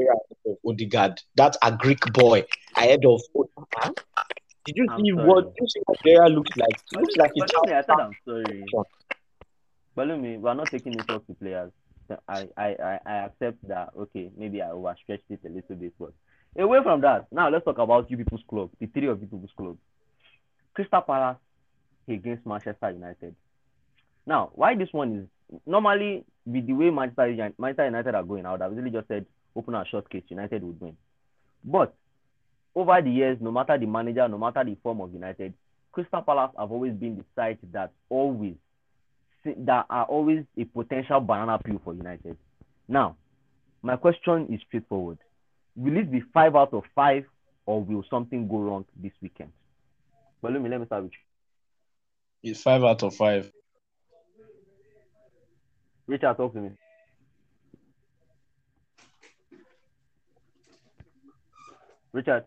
of Odegaard, that's a Greek boy ahead of Odegaard. Did you I'm see sorry. what did you see what Vieira looks like? He looks like a Follow me, I said child. I'm sorry. Follow me, we're not taking insult to players. I, I, I, I accept that, okay, maybe I overstretched it a little bit, but away from that, now let's talk about you people's club, the three of you people's club. Crystal Palace against Manchester United. Now, why this one is normally with the way Manchester, Manchester United are going, I would have really just said open and short case, United would win. But over the years, no matter the manager, no matter the form of United, Crystal Palace have always been the side that always that are always a potential banana peel for United. Now, my question is straightforward. Will it be five out of five, or will something go wrong this weekend? But let me let me start with you. It's five out of five. Richard, talk to me. Richard.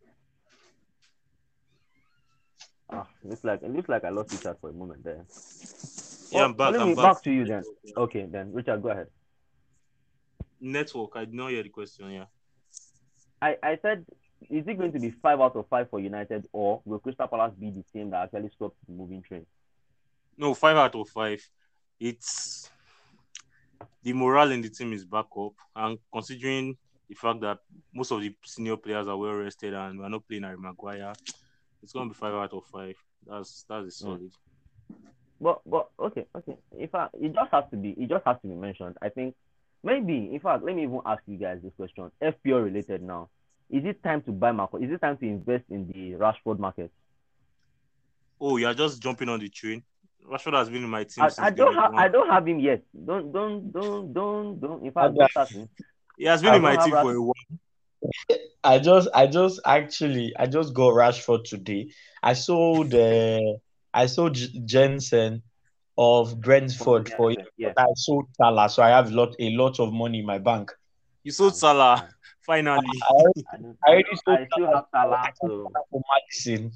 Ah, looks like it looks like I lost Richard for a moment there. Yeah, Well, I'm back. let I'm me back. back to you then. Okay, then Richard, go ahead. Network. I did not hear the question. Yeah. I, I said, is it going to be five out of five for United, or will Crystal Palace be the team that actually stops the moving train? No, five out of five. It's the morale in the team is back up, and considering the fact that most of the senior players are well rested and we're not playing Harry Maguire, it's going to be five out of five. That's that's a solid. Mm. But but okay okay. In fact, it just has to be it just has to be mentioned. I think maybe in fact, let me even ask you guys this question. F P L related now. Is it time to buy Marco? Is it time to invest in the Rashford market? Oh, you're just jumping on the train. Rashford has been in my team I, since I don't have one. I don't have him yet. Don't don't don't don't don't. In fact, don't start him. He has been I in my don't team have for Rash- a while. I just, I just actually, I just got Rashford today. I sold, uh, I sold J- Jensen of Brentford for it. Yeah. But I sold Salah, so I have lot, a lot of money in my bank. You sold Um, Salah yeah. finally. I already, I, don't, I I, already don't, sold I still Salah. have Salah, I sold so Salah for Madison.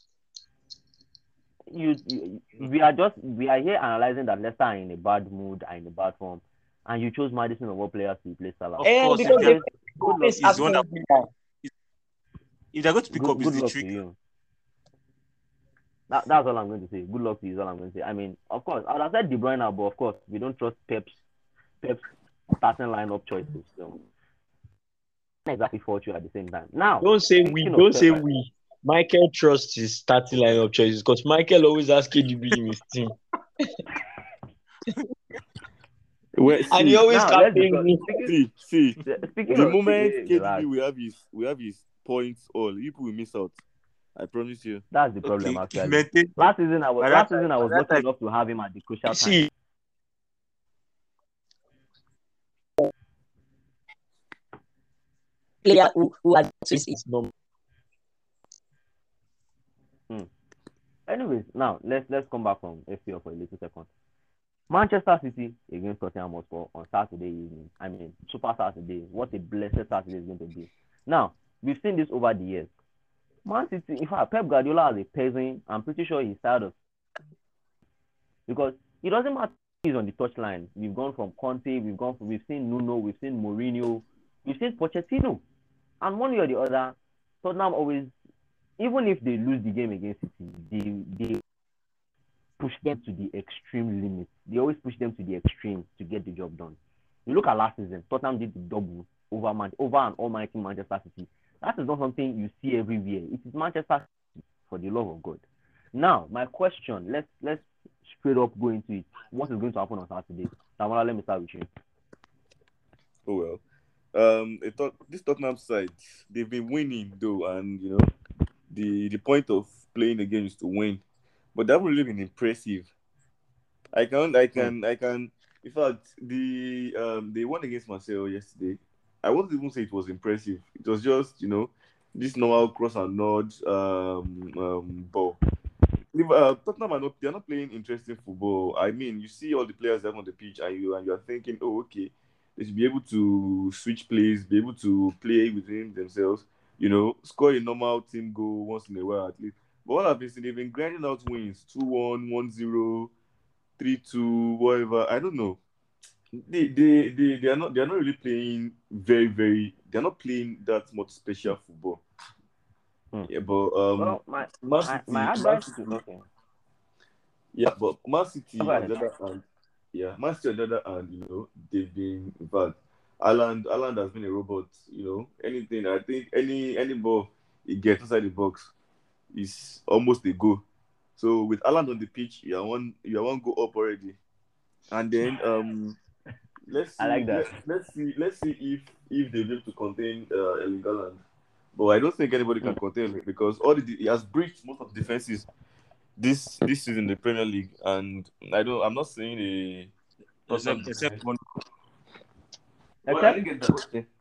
you, you we are just we are here analyzing that Leicester are in a bad mood, are in a bad form, and you chose Madison of all players to replace Salah. Of Eh, course, because if they they're, good luck. face he's the one Aston that Villa. if they're going to pick Good, up, is good the luck trick. to you. That, that's all I'm going to say. Good luck to you is all I'm going to say. I mean, of course, I would have said De Bruyne now, but of course, we don't trust Pep's Pep's starting lineup choices. So exactly fault you at the same time. Now, Don't say we, speaking of don't Pep, say we. Michael trusts his starting lineup choices because Michael always asks K D B in his team. Well, And see, he always now let's captains discuss. me. Speaking, see, see. speaking The of moment speaking, K D B relax. will have his will have his points, all people will miss out. I promise you. That's the problem, Okay, actually. maintain. Last season, I was By that last time- season I was by that lucky time- enough to have him at the crucial time. See, player who, who has his number. Anyways, now let's let's come back from F P L for a little second. Manchester City against Tottenham Hotspur on Saturday evening. I mean, Super Saturday. What a blessed Saturday is going to be. Now, we've seen this over the years. Man City, in fact, Pep Guardiola as a person, I'm pretty sure he's tired of, because it doesn't matter who is on the touchline. We've gone from Conte, we've gone from, we've seen Nuno, we've seen Mourinho, we've seen Pochettino, and one way or the other, Tottenham always, even if they lose the game against City, they they push them to the extreme limit. They always push them to the extreme to get the job done. You look at last season, Tottenham did the double over Man- over an almighty Manchester City. That is not something you see everywhere. It is Manchester City, for the love of God. Now, my question, let's let's straight up go into it. What is going to happen on Saturday? Samuel, let me start with you. Oh well. Um, I thought this Tottenham side, they've been winning though, and you know, the the point of playing the game is to win, but they haven't really been impressive. I can, I can, I can. In fact, the um, they won against Marseille yesterday. I won't even say it was impressive. It was just, you know, this normal cross and nod um, um, ball. Uh, Tottenham are not, they're not playing interesting football. I mean, you see all the players they have on the pitch, and you and you are thinking, oh, okay, they should be able to switch plays, be able to play within themselves, you know, score a normal team goal once in a while at least. But what I've been seeing, they've been grinding out wins two one, one zero, three two, whatever. I don't know. They, they, they, they are not they are not really playing very, very they're not playing that much special football. Hmm. Yeah, but um Well, my Man my, City, my Man advice City, to okay. yeah, but Man City Go on ahead. the other hand, yeah, Man City on the other hand, you know, they've been in fact, Alan, Alan has been a robot. You know, anything I think any any ball he gets inside the box is almost a goal. So with Alan on the pitch, you are one you are one go up already, and then um let's I see like that. let, let's see let's see if if they're able to contain uh, Erling Haaland. But I don't think anybody can contain him because all the he has breached most of the defenses this this season in the Premier League, and I don't. I'm not saying a Tottenham Except except one. Well, I didn't get that. What's it?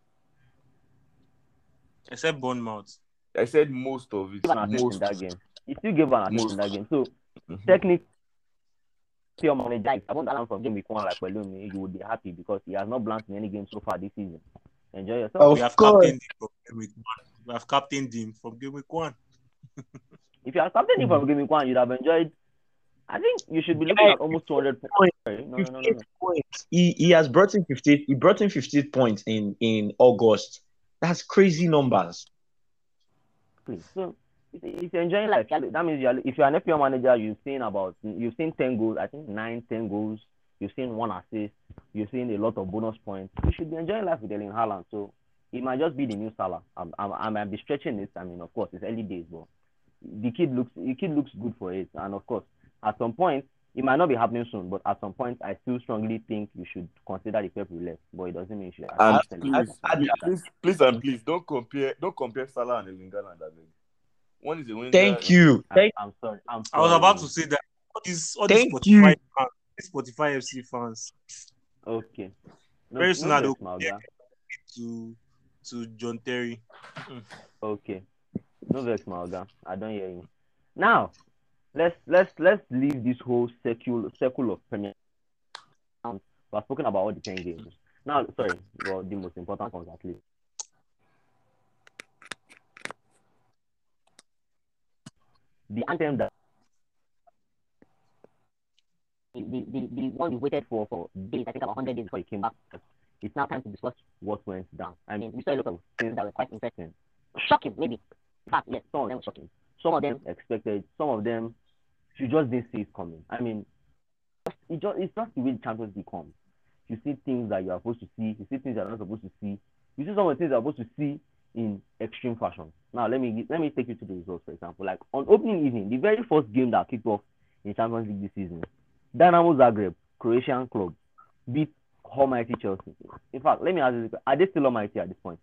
Except Bournemouth. I said most of it. Give an assist in Most. that game. He still gave an assist Most. in that game. So Mhm. technically, your manager, if I want Alan from game week one like Pelumi, you would be happy because he has not blanked in any game so far this season. Enjoy yourself. Of We have course. captained him from game week one. We have captained him from game week one. If you are captain him from game week one, you'd have enjoyed. I think you should be looking Yeah, at almost two hundred points. points. Sorry, no, no, no, no, fifty-eight no. points. He he has brought in fifty. He brought in fifty-eight points in in August. That's crazy numbers. Please. So if, if you're enjoying life, that means you're, if you're an F P L manager, you've seen about you've seen ten goals. I think nine, ten goals. You've seen one assist. You've seen a lot of bonus points. You should be enjoying life with Erling Haaland. So it might just be the new Salah. I'm, I'm, I might be stretching it. I mean, of course, it's early days, but the kid looks the kid looks good for it. And of course, at some point, it might not be happening soon, but at some point, I still strongly think you should consider the Pep left. But it doesn't mean you should. And actually sell it. please, please, please, please, and please, don't compare, don't compare Salah and Erling Haaland. I mean, one is a winger. Thank you. I'm, Thank I'm sorry. I'm I was sorry. about to say that all these all these Thank Spotify you. fans, these Spotify F C fans, Okay. No, very soon no I vex, don't my get guy. to to John Terry. Okay. No vex, Malga. I don't hear you. Now, let's let's let's leave this whole circle circle of Premier. We've spoken about all the ten games. Now, sorry, well, the most important ones at least. The anthem that the, the, the one we waited for for days, I think about one hundred days before he came back. It's now time to discuss what went down. I mean, we saw a lot of things that were quite interesting. Shocking, maybe. In fact, yes, some of them were shocking. Some of them expected. Some of them, you just didn't see it coming. I mean, it just, it's just the way the Champions League comes. You see things that you are supposed to see. You see things you're not supposed to see. You see some of the things you're supposed to see in extreme fashion. Now, let me let me take you to the results, for example. Like, on opening evening, the very first game that kicked off in Champions League this season, Dynamo Zagreb, Croatian club, beat almighty Chelsea. In fact, let me ask you, are they still almighty at this point?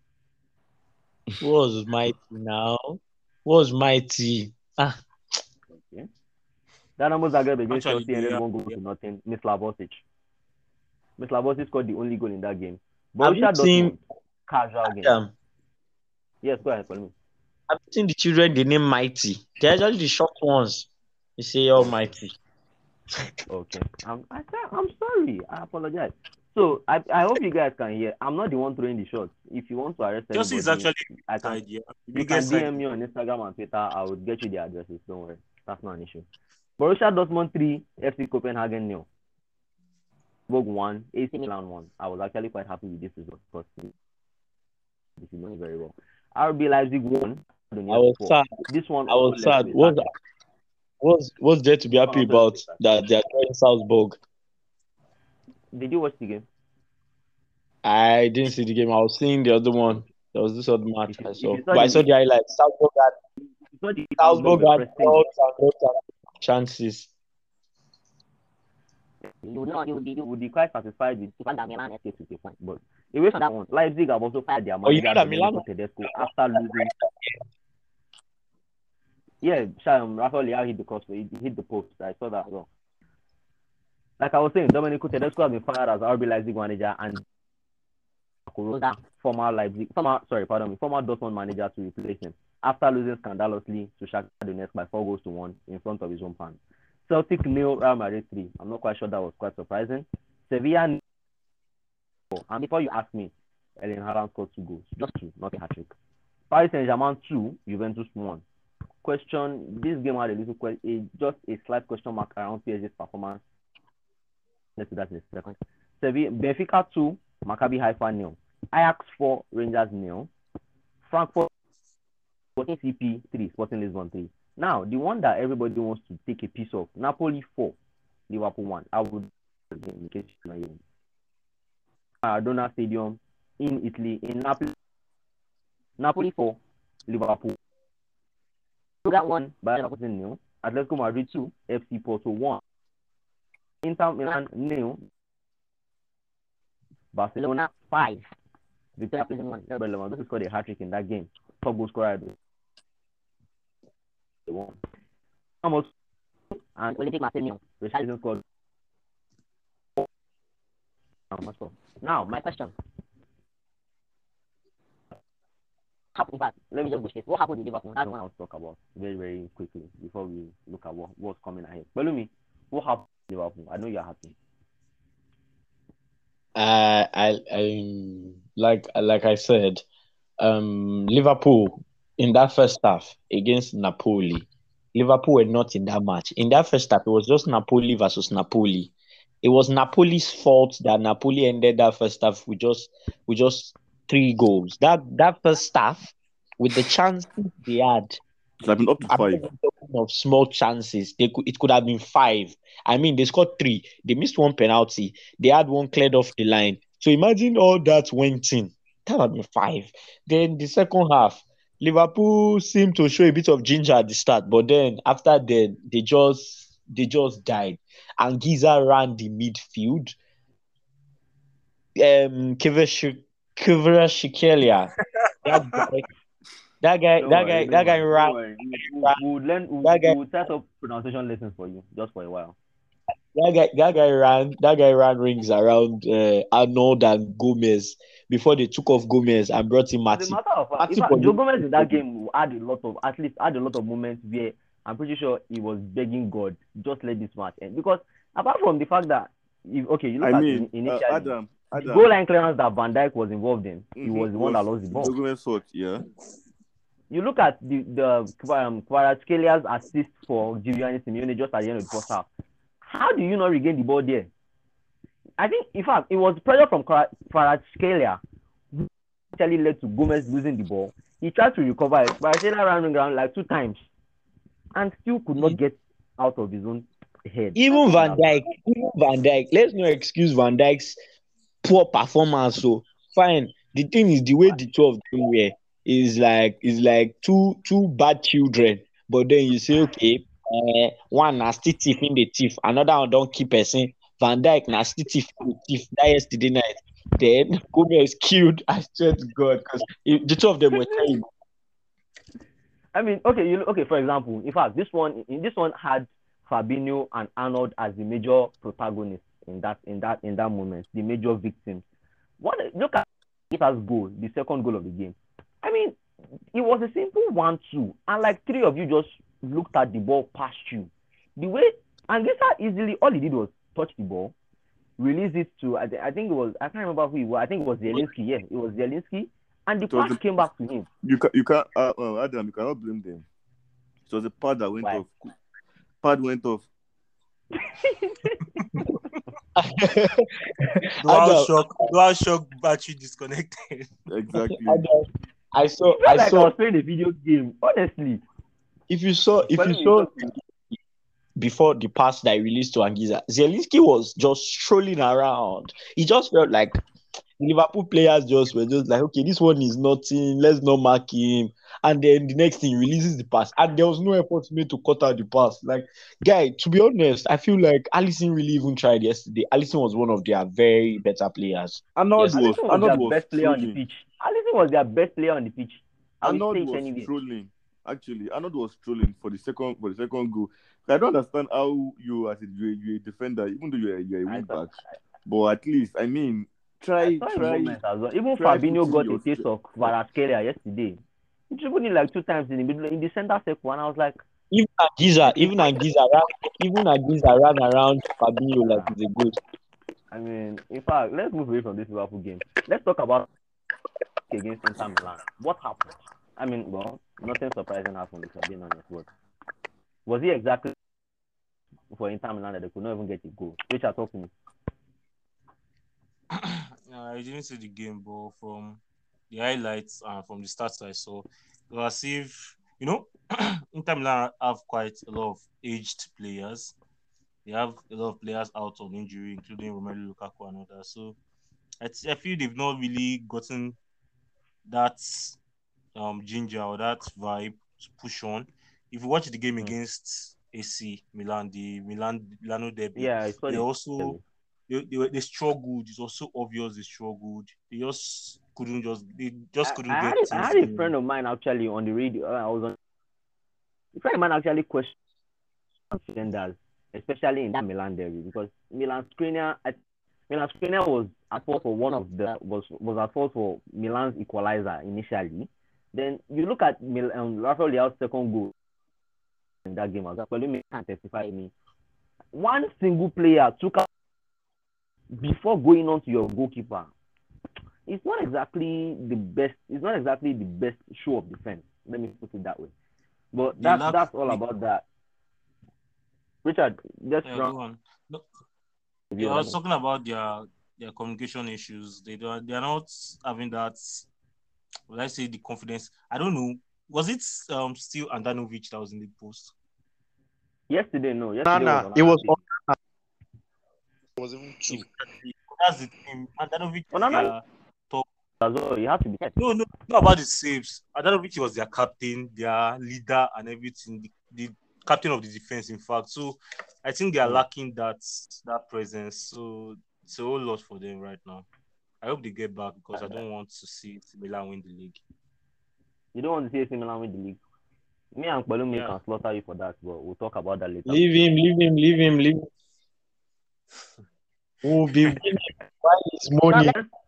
Was mighty now. Was mighty. Ah. Okay. Dynamo Zagreb against Actually, Chelsea ended yeah, one goal yeah. to nothing. Mislav Orsic. Mislav Orsic scored the only goal in that game. Have you Borussia seen Dortmund, casual game. um, Yes, go ahead for me. I've seen the children they name mighty. They're actually the short ones. You say almighty. Okay. I'm, I said, I'm sorry. I apologize. So I, I hope you guys can hear. I'm not the one throwing the shots. If you want to arrest Chelsea is anybody, actually I can. side, yeah. You can Biggest D side. M me on Instagram and Twitter. I will get you the addresses. Don't worry. That's not an issue. Borussia Dortmund three, F C Copenhagen nil. Vogue one, A C Milan one. I was actually quite happy with this result because this is doing very well. R B Leipzig one. I was sad. This one I was sad. What's what's what's there to be happy about that they are doing Salzburg? Did you watch the game? I didn't see the game. I was seeing the other one. There was this other match If you- I if saw. you saw But I the- saw the highlights. Salzburg had You saw the Salzburg were had pressing. lots and lots of chances. You would not, you would be, you would be quite satisfied with the fact that Milan escaped with a point. But away from that one, Leipzig have also fired their Oh, you manager know that Milan- Domenico Tedesco after losing. Yeah, Sham Rafael Leao hit the cross, he hit the post. I saw that as well. Like I was saying, Domenico Tedesco has been fired as R B Leipzig manager and Kuroda, former Leipzig, former sorry, pardon me, former Dortmund manager to replace him after losing scandalously to Shakhtar Donetsk by four goals to one in front of his own fans. Celtic nil, Real Madrid three. I'm not quite sure that was quite surprising. Sevilla nil. And before you ask me, Erling Haaland scored two goals, just two, not a hat trick. Paris Saint-Germain two, Juventus one. Question: this game had a little question, just a slight question mark around P S G's performance. Let's do that in a second. Sevilla, Benfica two, Maccabi Haifa nil. Ajax four, Rangers nil. Frankfurt Sporting C P three, Sporting Lisbon three. Now, the one that everybody wants to take a piece of, Napoli four, Liverpool one. I would, in case you know, Maradona Stadium in Italy, in Napoli. Napoli four, Liverpool. Got one, Bayern Leverkusen nil. Atletico Madrid two, F C Porto one. Inter Milan nil. Barcelona five. Victoria Pilsen one. Lewandowski scored a hat trick in that game. Top goal scorer. They won. Ramos and Olympic Marseille. Richarlison scored. Now, my question. In fact, let me just go straight. What happened in Liverpool? That's the one I want to talk about very, very quickly before we look at what, what's coming ahead. Belumi, what happened in Liverpool? I know you're happy. Uh, I, I like like I said, um, Liverpool in that first half against Napoli, Liverpool were not in that match. In that first half, it was just Napoli versus Napoli. It was Napoli's fault that Napoli ended that first half with just with just three goals. That that first half, with the chances they had, It's like been up to I'm five. not talking of small chances. They could it could have been five. I mean, they scored three. They missed one penalty. They had one cleared off the line. So imagine all that went in. That would have been five. Then the second half, Liverpool seemed to show a bit of ginger at the start, but then after then they just they just died. And Giza ran the midfield. Um, Kvaratskhelia, that guy, that guy, Don't that worry, guy, don't that guy worry, ran. don't worry. We, we, ran we would learn, we, that we guy, would set up pronunciation lessons for you just for a while. that guy, that guy ran. That guy ran rings around uh, Arnold and Gomez before they took off Gomez and brought in As a Matip. matter of fact, in Matip fact, was Joe Gomez in that game had a lot of, at least had a lot of moments where I'm pretty sure he was begging God, just let this match end. Because apart from the fact that, if, okay, you look I at mean, in, initially, uh, Adam, the Adam. goal line clearance that Van Dijk was involved in, he Mhm, was the one was that lost the ball. Document sort, yeah. You look at the the um, Kvaratskhelia assist for Giuliani Simeone just at the end of the first half. How do you not regain the ball there? I think, in fact, it was pressure from Kvaratskhelia who actually led to Gomez losing the ball. He tried to recover it. Kvaratskhelia ran around like two times and still could not get out of his own head. Even Van Dijk, even Van Dijk. Let's not excuse Van Dijk's poor performance. So fine. The thing is, the way the two of them were is like is like two two bad children. But then you say, okay, uh, one na still thief in the thief, another one don't keep person. Van Dijk na still thief in the thief. That yesterday night, then Gomez killed. I swear to God, because the two of them were terrible. I mean, okay, you okay. For example, in fact, this one in this one had Fabinho and Arnold as the major protagonists in that in that in that moment, the major victims. What look at it as goal, the second goal of the game. I mean, it was a simple one-two, and like three of you just looked at the ball past you. The way and this easily all he did was touch the ball, release it to I, I think it was I can't remember who it was. I think it was Zielinski. Yeah, it was Zielinski, and the pass the, came back to him. You can you can't uh, uh, Adam, you cannot blame them. It was a pad that went Why? off. Pad went off. Dual shock, dual shock battery disconnected. Exactly. I saw. I, I like saw. I was playing a video game. Honestly, if you saw, if Well, you you saw just- before the pass that I released to Anguissa, Zielinski was just strolling around. He just felt like Liverpool players just were just like, okay, this one is nothing. Let's not mark him. And then the next thing he releases the pass, and there was no effort made to cut out the pass. Like, guy, to be honest, I feel like Alisson really even tried yesterday. Alisson was one of their very better players. Arnold Yes. was Alisson was Arnold their was best player on the trolling. pitch. Alisson was their best player on the pitch. I will Arnold say it was anyway. trolling. Actually, Arnold was trolling for the second for the second goal. I don't understand how you as a you're, you're a defender, even though you're you're a I wing saw- back, but at least I mean try I saw him try. moments as well. Even try Fabinho putting got your a taste stre- of Kvaratskhelia yesterday. He dribbled it like two times in the middle, in the center circle, and I was like, Even Anguissa, even Anguissa ran, even Anguissa ran around Fabinho like he's a ghost. I mean, in fact, let's move away from this Liverpool game. Let's talk about against Inter Milan. What happened? I mean, well, nothing surprising happened, if I'm being honest. But was he exactly for Inter Milan that they could not even get a goal? Richard, talk to me. I didn't see the game, but from the highlights and from the stats I saw, it was as if, you know, Inter Milan have quite a lot of aged players. They have a lot of players out on injury, including Romelu Lukaku and others. So I, t- I feel they've not really gotten that um ginger or that vibe to push on. If you watch the game Mm. against A C Milan, the Milan Milano derby, Yeah, I saw they it. also they, they, were- they struggled. It's also obvious they struggled. They just couldn't just they just I, couldn't I, get had, things I had a going. friend of mine actually on the radio. Uh, I was on. A friend of mine actually questioned defenders, especially in that Milan derby, because Milan Skriniar, Milan Skriniar was at fault for one of the was was at fault for Milan's equalizer initially. Then you look at Mil, um, Rafael Leao's second goal in that game as well. You can testify me. One single player took out before going on to your goalkeeper. It's not exactly the best. It's not exactly the best show of defense. Let me put it that way. But that's that's all about that. Richard, just yeah, run. go on. No, yeah, I was talking about their their communication issues. They don't. They are not having that. Let's say the confidence. I don't know. Was it um still Andanovic that was in the post? Yesterday, no. Yesterday Nana, was it was on. It was even two. That's the team. Andanovic Oh, no, is no. their top. So you have to be. No, no, not about the saves. Andanovic was their captain, their leader, and everything. The, the captain of the defense, in fact. So I think they are lacking that that presence. So it's a whole lot for them right now. I hope they get back because I don't want to see Milan win the league. You don't want to see A C Milan win the league? Me and Palumi Yeah. can slaughter you for that, but we'll talk about that later. Leave him, leave him, leave him, leave him. We'll be winning while it's money.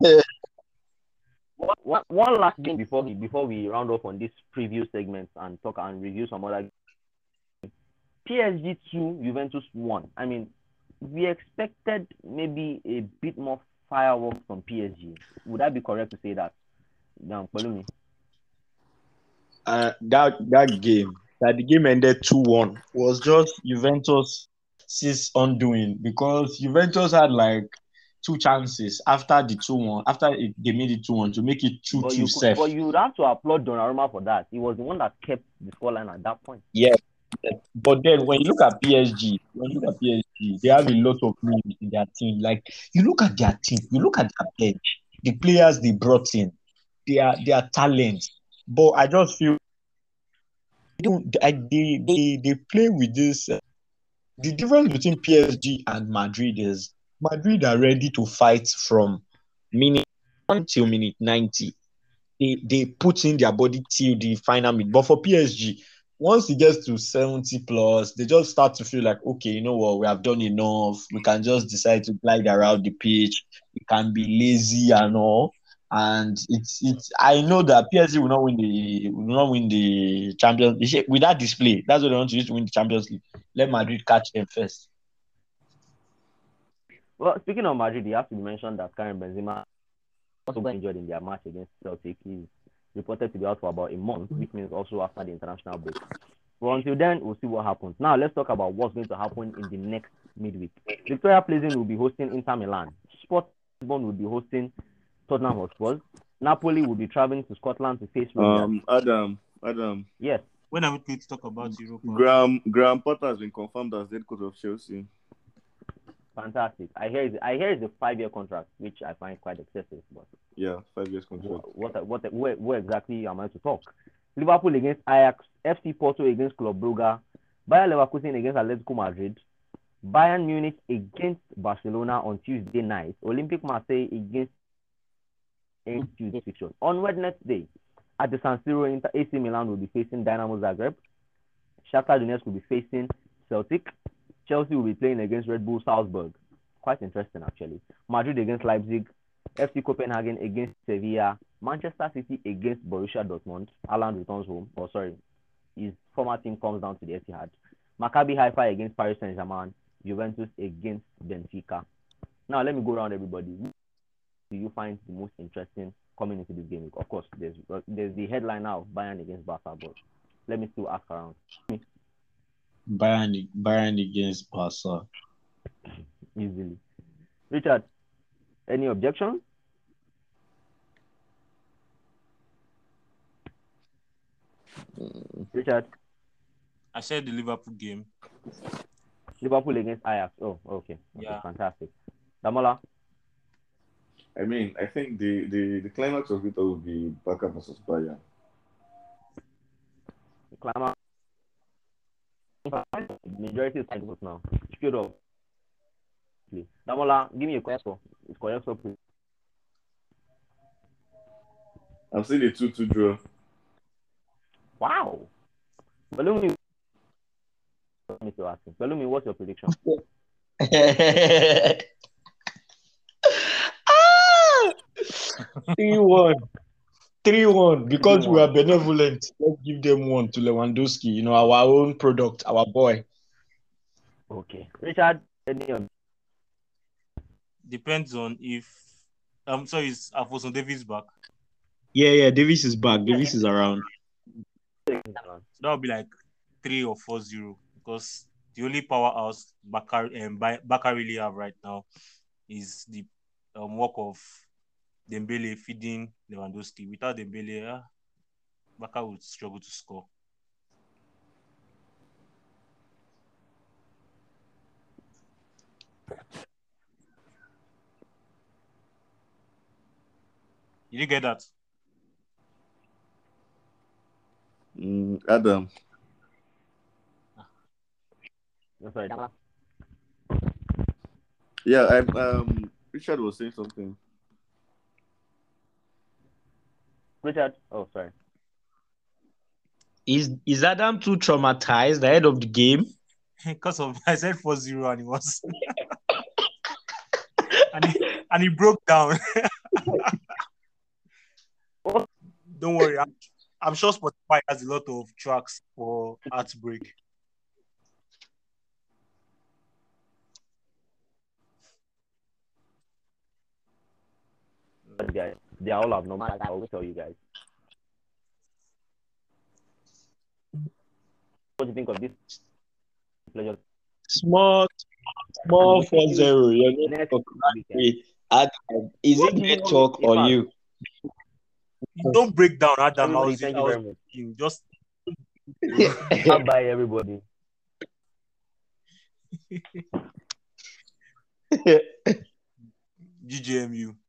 One, one, one last thing before we before we round off on this preview segment and talk and review some other games. P S G two, Juventus one. I mean, we expected maybe a bit more fireworks from P S G. Would that be correct to say that? Now, Palumi. Uh, that that game, that the game ended two one, was just Juventus' undoing, because Juventus had like two chances after the two one, after it, they made it two one to make it two But two you safe. but you would have to applaud Donnarumma for that. He was the one that kept the scoreline at that point. Yeah. But then when you look at P S G, when you look at P S G, they have a lot of names in their team. Like, you look at their team, you look at their bench, the players they brought in, their their talents. But I just feel they don't I, they, they they play with this. Uh, the difference between P S G and Madrid is Madrid are ready to fight from minute one till minute ninety. They they put in their body till the final minute. But for P S G, once it gets to seventy plus, they just start to feel like, okay, you know what, we have done enough. We can just decide to glide around the pitch. We can be lazy and all. And it's it's. I know that P S G will not win the will not win the Champions League with that display. That's what they want to use to win the Champions League. Let Madrid catch them first. Well, speaking of Madrid, you have to mention that Karim Benzema also got injured in their match against Celtic. He's reported to be out for about a month, which means also after the international break. But until then, we'll see what happens. Now, let's talk about what's going to happen in the next midweek. Victoria Plzen will be hosting Inter Milan. Sport Lisbon will be hosting Tottenham Hotspur. Napoli will be traveling to Scotland to face Rangers. Um, Adam, Adam. Yes. When are we going to talk about Europa? Graham Graham Potter has been confirmed as head coach of Chelsea. Fantastic. I hear it's, I hear it's a five-year contract, which I find quite excessive. But yeah, five years contract. What what, what where, where exactly am I to talk? Liverpool against Ajax, F C Porto against Club Brugge, Bayer Leverkusen against Atletico Madrid, Bayern Munich against Barcelona on Tuesday night, Olympique Marseille against Tuesday fixture. On Wednesday, at the San Siro, Inter, A C Milan will be facing Dynamo Zagreb, Shakhtar Donetsk will be facing Celtic, Chelsea will be playing against Red Bull Salzburg. Quite interesting, actually. Madrid against Leipzig, F C Copenhagen against Sevilla, Manchester City against Borussia Dortmund. Haaland returns home. Oh, sorry. His former team comes down to the Etihad. Maccabi Haifa against Paris Saint-Germain. Juventus against Benfica. Now, let me go around everybody. Who do you find the most interesting coming into this game? Of course, there's there's the headline now, Bayern against Barca, but let me still ask around. Bayern, Bayern against Barca. Easily. Richard, any objections? Richard? I said the Liverpool game. Liverpool against Ajax. Oh, okay. Yeah. Okay, fantastic. Damola? I mean, I think the, the, the climax of it all will be Barca versus Bayern. The climax. Majority is signed now. Straight up. Damola, give me a correct score. It's correct score, please. I'm seeing a two two draw. Wow. Balloon. Let me still ask him. Pelumi, what's your prediction? Ah! three one. three one. Because we are benevolent, let's give them one to Lewandowski. You know, our own product, our boy. Okay. Richard, any of Depends on if I'm sorry, is Alfonso Davies back? Yeah, yeah. Davis is back. Davis is around. So that would be like three or four zero because the only powerhouse Bakar and um, Bakar really have right now is the um, work of Dembele feeding Lewandowski. Without Dembele, uh, Bakar would struggle to score. Did you get that? Mm, Adam. sorry. Yeah, I um Richard was saying something. Richard, oh sorry. Is is Adam too traumatized ahead of the game? Because of I said four zero and he was and he and he broke down. Don't worry, I'm, I'm sure Spotify has a lot of tracks for heartbreak. But guys, they are all abnormal. I always tell you guys. What do you think of this? Pleasure. Small, small four zero. You're Next not weekend. Adam, is it network or you? You don't break down, Adam. I Everybody, was, thank I you was very much. thinking, just Bye, everybody. G G M U.